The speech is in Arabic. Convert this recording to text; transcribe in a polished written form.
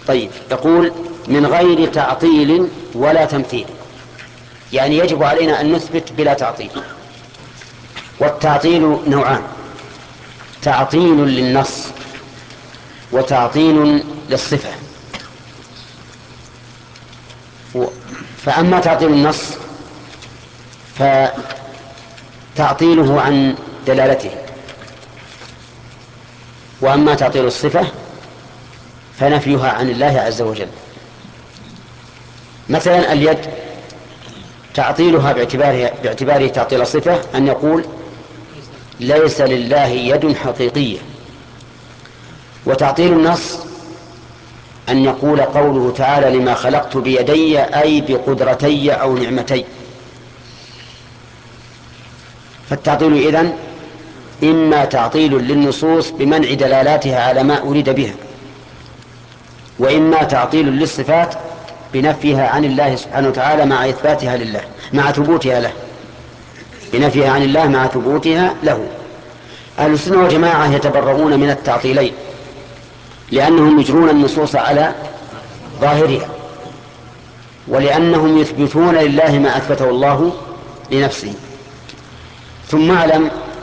طيب، يقول من غير تعطيل ولا تمثيل، يعني يجب علينا أن نثبت بلا تعطيل. والتعطيل نوعان: تعطيل للنص وتعطيل للصفة. فأما تعطيل النص فتعطيله عن دلالته، وأما تعطيل الصفة فنفيها عن الله عز وجل. مثلا اليد تعطيلها باعتباره تعطيل صفة أن يقول ليس لله يد حقيقية. وتعطيل النص أن يقول قوله تعالى لما خلقت بيدي أي بقدرتي أو نعمتي. فالتعطيل إذن إما تعطيل للنصوص بمنع دلالاتها على ما أريد بها، وإما تعطيل للصفات بنفيها عن الله سبحانه وتعالى مع إثباتها لله، مع ثبوتها له، بنفيها عن الله مع ثبوتها له. أهل السنة والجماعة يتبرؤون من التعطيلين، لأنهم يجرون النصوص على ظاهرها، ولأنهم يثبتون لله ما أثبته الله لنفسه. ثم اعلم